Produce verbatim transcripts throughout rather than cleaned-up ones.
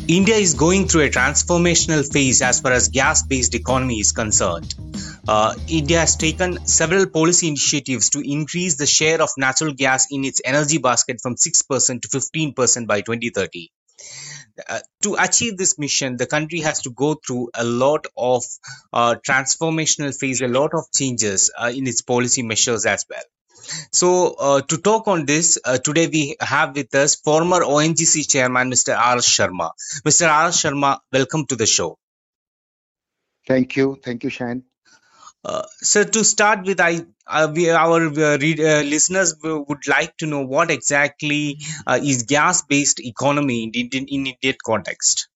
India is going through a transformational phase as far as gas-based economy is concerned. Uh, India has taken several policy initiatives to increase the share of natural gas in its energy basket from six percent to fifteen percent by twenty thirty. Uh, to achieve this mission, the country has to go through a lot of uh, transformational phase, a lot of changes uh, in its policy measures as well. So, uh, to talk on this, uh, today we have with us former O N G C chairman, Mister R S Sharma. Mister R S Sharma, welcome to the show. Thank you. Thank you, Shane. Uh, so, to start with, I uh, we, our uh, read, uh, listeners w- would like to know what exactly uh, is gas-based economy in, in, in Indian context.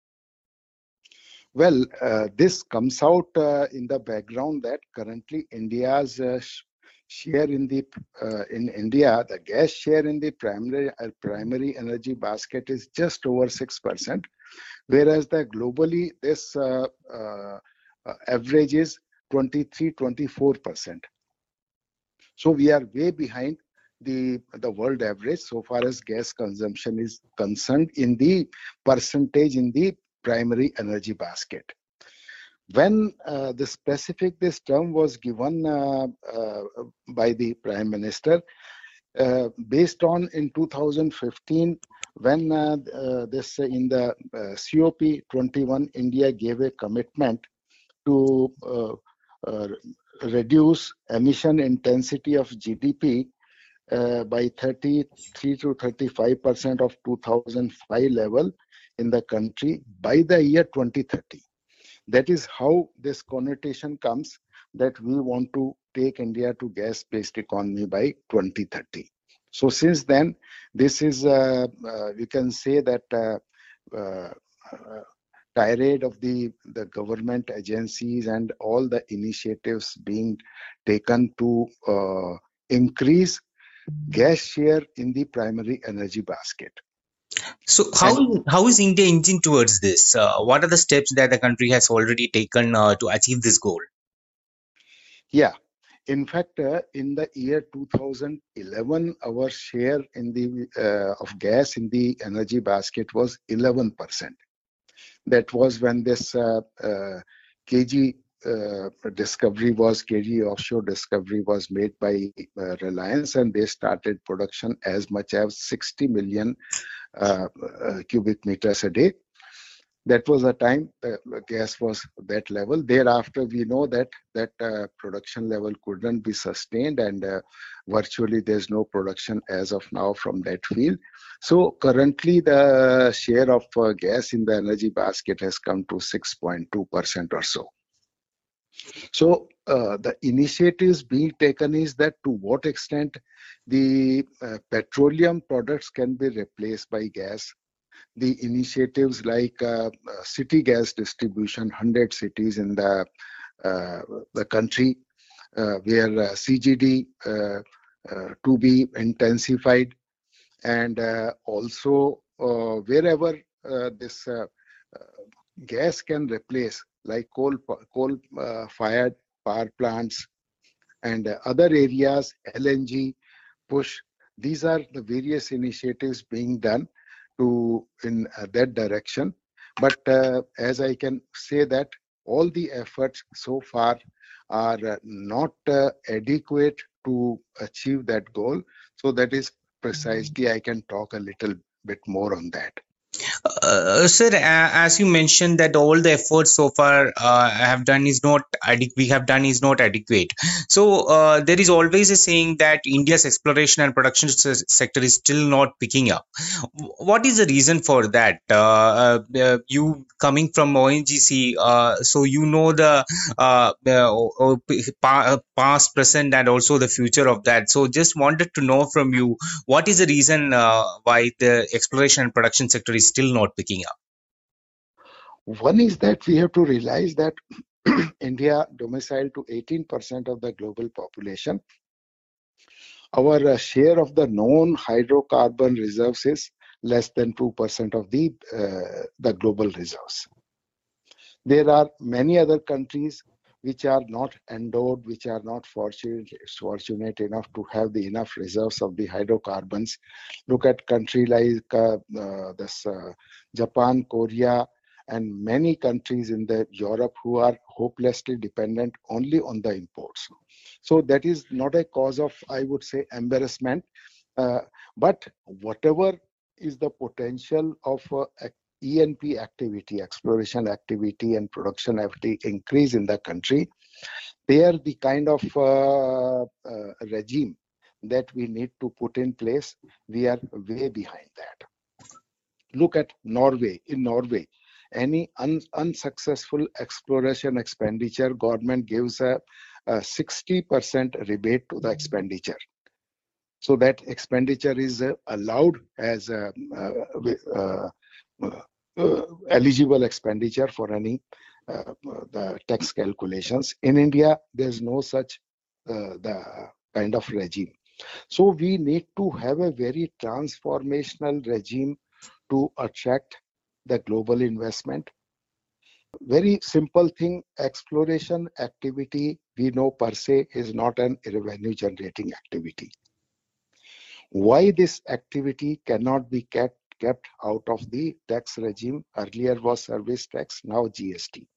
Well, uh, this comes out uh, in the background that currently India's uh, sh- share in the uh, in India, the gas share in the primary uh, primary energy basket is just over six percent, whereas the globally this uh, uh, uh, average is twenty-three, twenty-four percent. So we are way behind the the world average so far as gas consumption is concerned in the percentage in the primary energy basket. When uh, the specific this term was given uh, uh, by the Prime Minister, uh, based on in two thousand fifteen, when uh, uh, this uh, in the uh, COP twenty-one, India gave a commitment to uh, uh, reduce emission intensity of G D P uh, by thirty-three to thirty-five percent of two thousand five level in the country by the year twenty thirty. That is how this connotation comes that we want to take India to gas-based economy by twenty thirty. So since then, this is, uh, uh, we can say that uh, uh, uh, tirade of the, the government agencies and all the initiatives being taken to uh, increase gas share in the primary energy basket. So, how And how is India inching towards this? Uh, what are the steps that the country has already taken uh, to achieve this goal? yeah, in fact, uh, in the year two thousand eleven, our share in the uh, of gas in the energy basket was eleven percent. That was when this uh, uh, K G uh, discovery was, K G offshore discovery was made by uh, Reliance, and they started production as much as sixty million uh, uh, cubic meters a day. That was the time the gas was that level. Thereafter, we know that that uh, production level couldn't be sustained, and uh, virtually there's no production as of now from that field. So currently, the share of uh, gas in the energy basket has come to six point two percent or so. So uh, the initiatives being taken is that to what extent the uh, petroleum products can be replaced by gas. The initiatives like uh, uh, city gas distribution, one hundred cities in the uh, the country uh, where uh, C G D uh, uh, to be intensified, and uh, also uh, wherever uh, this uh, uh, gas can replace, like coal coal uh, fired power plants and uh, other areas, L N G push. These are the various initiatives being done to in uh, that direction. But uh, as I can say that all the efforts so far are uh, not uh, adequate to achieve that goal. So that is precisely I can talk a little bit more on that. Uh, sir, a- as you mentioned that all the efforts so far uh, have done is not adequate. We have done is not adequate. So uh, there is always a saying that India's exploration and production se- sector is still not picking up. W- What is the reason for that? Uh, uh, uh, you coming from O N G C, uh, so you know the uh, the o- o- p- pa- uh, past, present, and also the future of that. So just wanted to know from you what is the reason uh, why the exploration and production sector is still not picking up? One is that we have to realize that India domiciled to eighteen percent of the global population. Our uh, share of the known hydrocarbon reserves is less than two percent of the, uh, the global reserves. There are many other countries which are not endowed, which are not fortunate, fortunate enough to have the enough reserves of the hydrocarbons. Look at country like uh, uh, this uh, Japan, Korea, and many countries in the Europe who are hopelessly dependent only on the imports. So that is not a cause of, I would say, embarrassment. Uh, but whatever is the potential of uh, E N P activity, exploration activity, and production activity increase in the country, they are the kind of uh, uh, regime that we need to put in place. We are way behind that. Look at Norway. In Norway, any un unsuccessful exploration expenditure, government gives a, a sixty percent rebate to the expenditure. So that expenditure is uh, allowed as a, uh, uh, uh, eligible expenditure for any uh, the tax calculations. In India, there's no such uh, the kind of regime. So we need to have a very transformational regime to attract the global investment. Very simple thing, exploration activity, we know per se is not an revenue generating activity. Why this activity cannot be kept, kept out of the tax regime? Earlier was service tax, now G S T.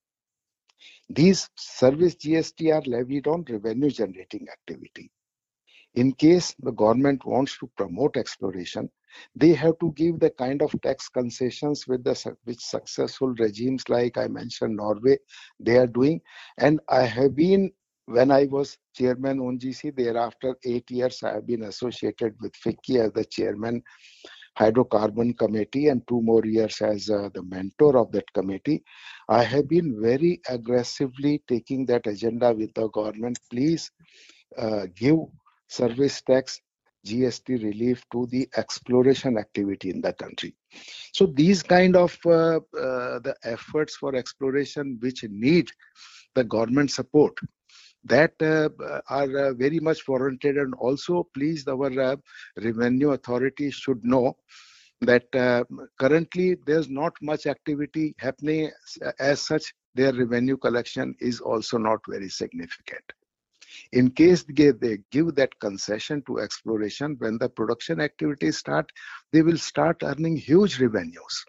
These service G S T are levied on revenue generating activity. In case the government wants to promote exploration, they have to give the kind of tax concessions with the which successful regimes like I mentioned Norway, they are doing. And I have been, when I was chairman O N G C, thereafter eight years I have been associated with FICCI as the chairman hydrocarbon committee, and two more years as uh, the mentor of that committee. I have been very aggressively taking that agenda with the government. Please uh, give service tax G S T relief to the exploration activity in the country. So these kind of uh, uh, the efforts for exploration which need the government support, that uh, are uh, very much warranted. And also please, our uh, revenue authorities should know that uh, currently there's not much activity happening. As such, their revenue collection is also not very significant. In case they, they give that concession to exploration, when the production activities start, they will start earning huge revenues.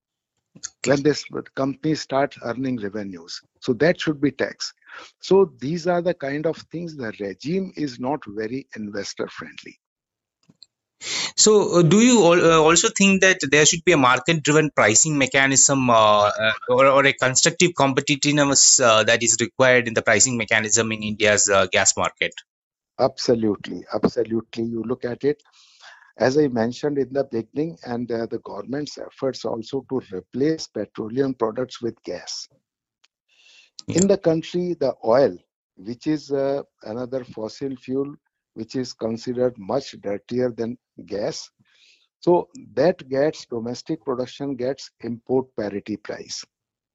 When this companies start earning revenues, so that should be taxed. So these are the kind of things. The regime is not very investor friendly. So, uh, do you al- uh, also think that there should be a market-driven pricing mechanism uh, uh, or, or a constructive competitiveness uh, that is required in the pricing mechanism in India's uh, gas market? Absolutely, absolutely. You look at it, as I mentioned in the beginning, and uh, the government's efforts also to replace petroleum products with gas. Yeah. In the country, the oil, which is uh, another fossil fuel, which is considered much dirtier than gas, so that gets domestic production gets import parity price.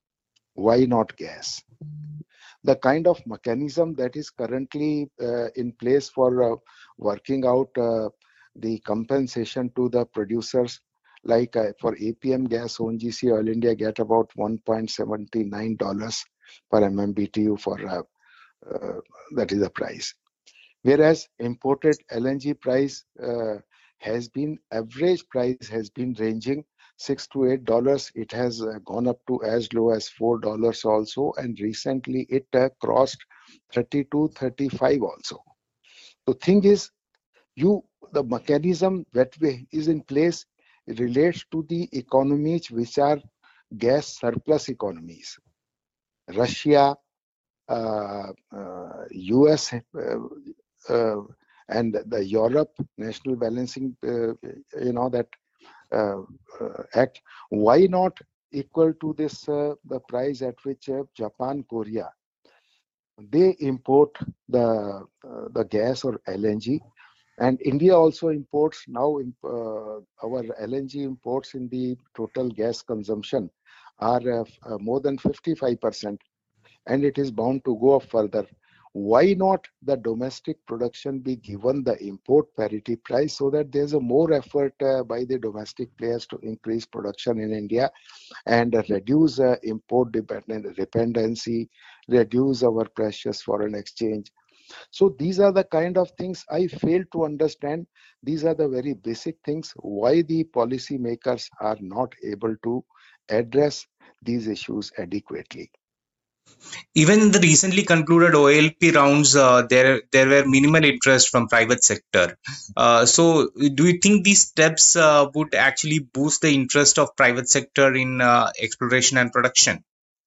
Why not gas? The kind of mechanism that is currently uh, in place for uh, working out uh, the compensation to the producers, like uh, for A P M gas, O N G C Oil India get about one point seven nine dollars per M M B T U for uh, uh, that is the price. Whereas imported L N G price uh, has been, average price has been ranging six to eight dollars. It has uh, gone up to as low as four dollars also, and recently it uh, crossed thirty-two, thirty-five also. The thing is, you the mechanism that way is in place relates to the economies which are gas surplus economies. Russia, uh, uh, U S, uh, uh, and the Europe National Balancing, uh, you know, that uh, uh, act. Why not equal to this uh, the price at which uh, Japan, Korea, they import the uh, the gas or L N G, and India also imports now. Uh, our L N G imports in the total gas consumption are uh, uh, more than fifty-five percent, and it is bound to go up further. Why not the domestic production be given the import parity price, so that there's a more effort uh, by the domestic players to increase production in India and uh, reduce uh, import dependent dependency, reduce our precious foreign exchange. So these are the kind of things I fail to understand. These are the very basic things why the policy makers are not able to address these issues adequately. Even in the recently concluded O L P rounds, uh, there there were minimal interest from private sector. Uh, so, do you think these steps uh, would actually boost the interest of private sector in uh, exploration and production?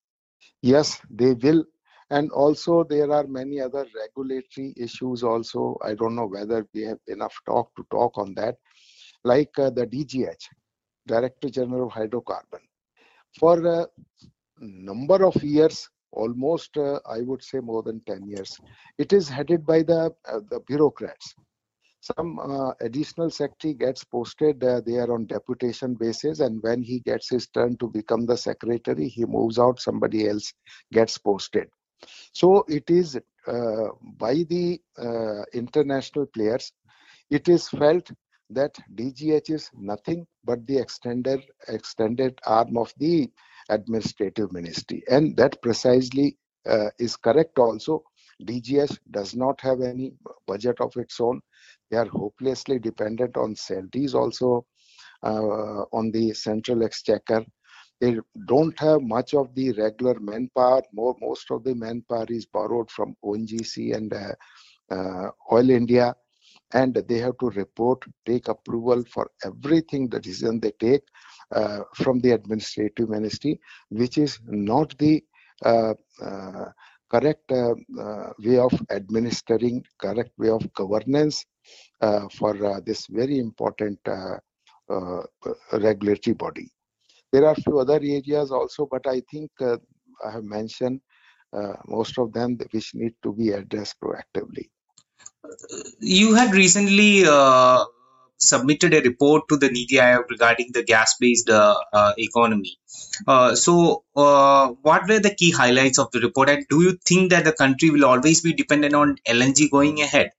Yes, they will. And also there are many other regulatory issues also. I don't know whether we have enough talk to talk on that, like uh, the D G H, Director General of Hydrocarbon. For a number of years, almost uh, I would say more than ten years, it is headed by the, uh, the bureaucrats. Some uh, additional secretary gets posted uh, there on deputation basis, and when he gets his turn to become the secretary, he moves out, somebody else gets posted. So it is uh, by the uh, international players, it is felt that D G H is nothing but the extended extended arm of the administrative ministry, and that precisely uh, is correct also. D G H does not have any budget of its own. They are hopelessly dependent on salaries also uh, on the central exchequer. They don't have much of the regular manpower. More, most of the manpower is borrowed from O N G C and uh, uh, Oil India, and they have to report, take approval for everything, the decision they take uh, from the administrative ministry, which is not the uh, uh, correct uh, uh, way of administering, correct way of governance uh, for uh, this very important uh, uh, regulatory body. There are a few other areas also, but I think uh, I have mentioned uh, most of them which need to be addressed proactively. You had recently uh, submitted a report to the Niti Aayog regarding the gas-based uh, uh, economy. Uh, so, uh, what were the key highlights of the report, and do you think that the country will always be dependent on L N G going ahead?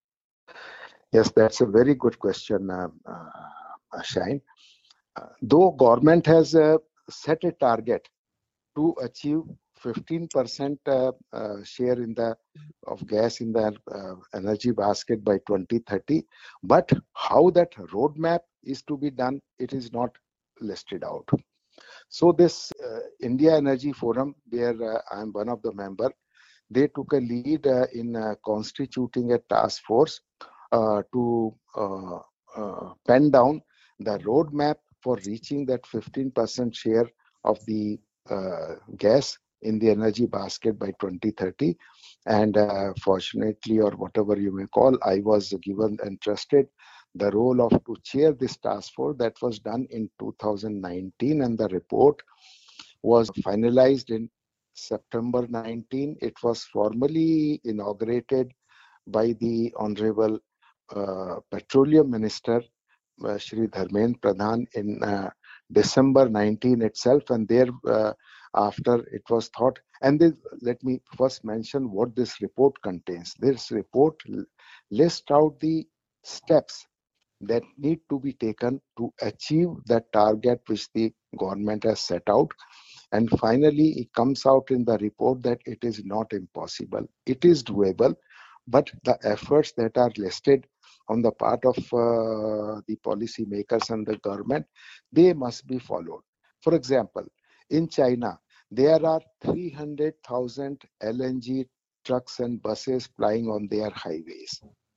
Yes, that's a very good question, uh, uh, Shine. Uh, though government has uh, set a target to achieve fifteen percent uh, uh, share in the of gas in the uh, energy basket by twenty thirty, but how that roadmap is to be done, it is not listed out. So this uh, India Energy Forum, where uh, I am one of the member, they took a lead uh, in uh, constituting a task force uh, to uh, uh, pen down the roadmap for reaching that fifteen percent share of the uh, gas in the energy basket by twenty thirty. And uh, fortunately, or whatever you may call, I was given and trusted the role of to chair this task force. That was done in two thousand nineteen, and the report was finalized in September nineteenth. It was formally inaugurated by the Honorable uh, Petroleum Minister, uh, Shri Dharmendra Pradhan, in uh, December nineteenth itself, and there uh, after it was thought. And this, let me first mention what this report contains. This report lists out the steps that need to be taken to achieve that target which the government has set out. And finally, it comes out in the report that it is not impossible. It is doable, but the efforts that are listed on the part of uh, the policy makers and the government, they must be followed. For example, in China, there are three hundred thousand L N G trucks and buses plying on their highways.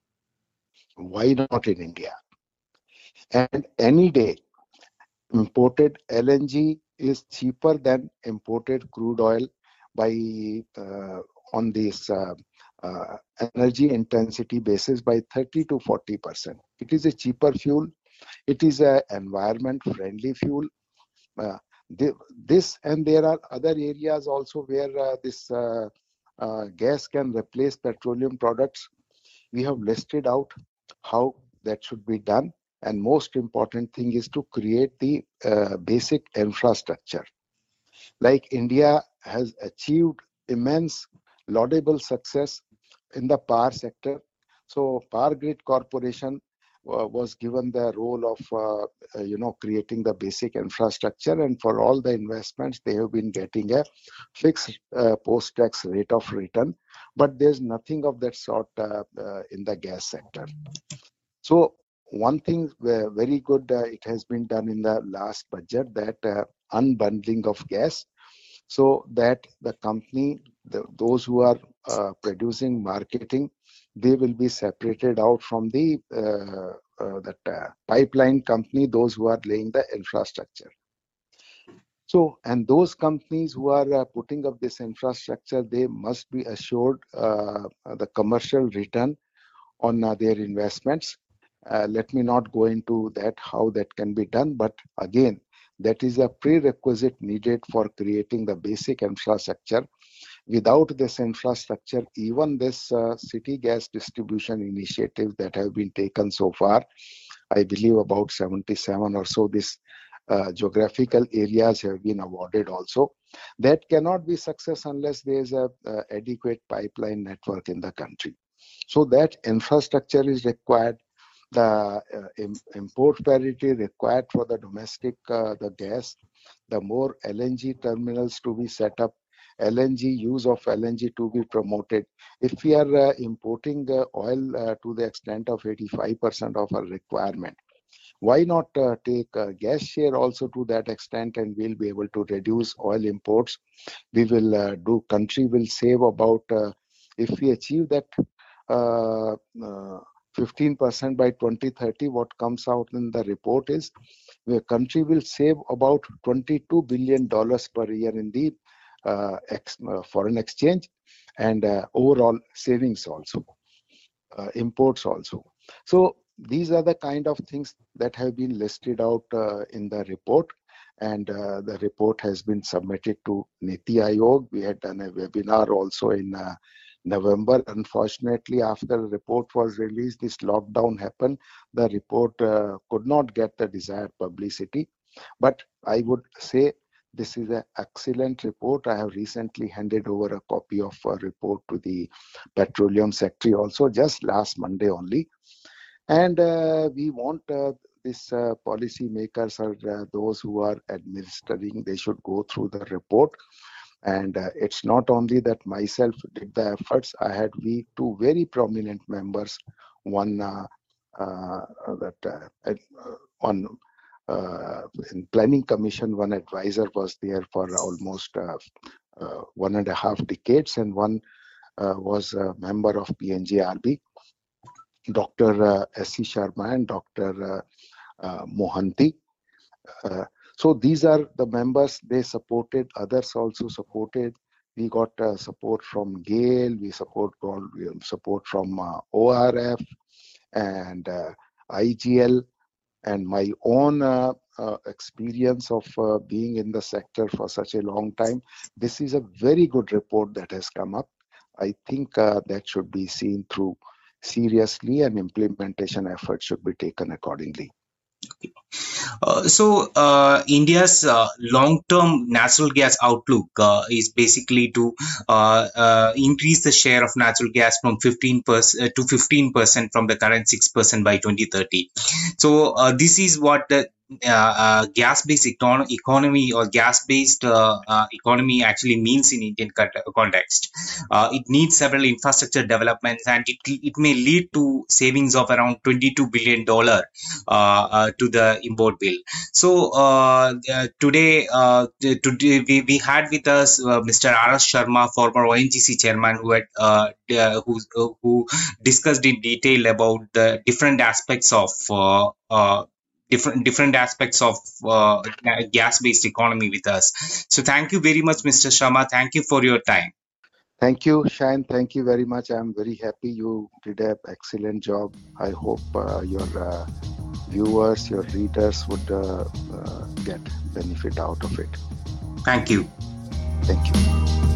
Why not in India? And any day, imported L N G is cheaper than imported crude oil by uh, on this uh, uh, energy intensity basis by thirty to forty percent. It is a cheaper fuel. It is an environment friendly fuel. Uh, this and there are other areas also where uh, this uh, uh, gas can replace petroleum products. We have listed out how that should be done. And most important thing is to create the uh, basic infrastructure. Like India has achieved immense laudable success in the power sector, so Power Grid Corporation uh, was given the role of, uh, uh, you know, creating the basic infrastructure, and for all the investments, they have been getting a fixed uh, post-tax rate of return. But there's nothing of that sort uh, uh, in the gas sector. So one thing uh, very good uh, it has been done in the last budget, that uh, unbundling of gas, so that the company, the, those who are uh, producing, marketing, they will be separated out from the uh, uh, that uh, pipeline company, those who are laying the infrastructure. So, and those companies who are uh, putting up this infrastructure, they must be assured uh, the commercial return on uh, their investments. Uh, let me not go into that, how that can be done, but again, that is a prerequisite needed for creating the basic infrastructure. Without this infrastructure, even this uh, city gas distribution initiative that have been taken so far, I believe about seventy-seven or so, this uh, geographical areas have been awarded also. That cannot be success unless there is a uh, adequate pipeline network in the country. So that infrastructure is required. The uh, im- import parity required for the domestic, uh, the gas, the more L N G terminals to be set up, L N G, use of L N G to be promoted. If we are uh, importing uh, oil uh, to the extent of eighty-five percent of our requirement, why not uh, take uh, gas share also to that extent, and we'll be able to reduce oil imports. We will uh, do, country will save about, uh, if we achieve that uh, uh, fifteen percent by twenty thirty, what comes out in the report is the country will save about twenty-two billion dollars per year in the uh, ex, uh, foreign exchange, and uh, overall savings also, uh, imports also. So these are the kind of things that have been listed out uh, in the report, and uh, the report has been submitted to Niti Aayog. We had done a webinar also in uh, November. Unfortunately, after the report was released, this lockdown happened. The report uh, could not get the desired publicity. But I would say this is an excellent report. I have recently handed over a copy of a report to the Petroleum Secretary also, just last Monday only. And uh, we want uh, this uh, policy makers or uh, those who are administering, they should go through the report. And uh, it's not only that myself did the efforts. I had we two very prominent members. One uh, uh, that uh, on uh, in planning commission, one advisor was there for almost uh, uh, one and a half decades, and one uh, was a member of P N G R B, Doctor Uh, S C Sharma and Doctor Uh, uh, Mohanty. Uh, So these are the members, they supported, others also supported. We got uh, support from GAIL, we support, got support from uh, O R F and uh, I G L, and my own uh, uh, experience of uh, being in the sector for such a long time. This is a very good report that has come up. I think uh, that should be seen through seriously, and implementation efforts should be taken accordingly. Okay. Uh, so uh, India's uh, long-term natural gas outlook uh, is basically to uh, uh, increase the share of natural gas from fifteen percent to fifteen percent from the current six percent by twenty thirty. So uh, this is what the uh, uh, gas-based econ- economy or gas-based uh, uh, economy actually means in Indian context. Uh, it needs several infrastructure developments, and it, it may lead to savings of around twenty-two billion dollars uh, uh, to the import bill. So uh, uh, today, uh, today we, we had with us uh, Mister R S Sharma, former O N G C chairman, who had uh, uh, who uh, who discussed in detail about the different aspects of uh, uh, different different aspects of uh, gas-based economy with us. So thank you very much, Mister Sharma. Thank you for your time. Thank you, Shine. Thank you very much. I'm very happy you did an excellent job. I hope uh, your uh, viewers, your readers would uh, uh, get benefit out of it. Thank you. Thank you.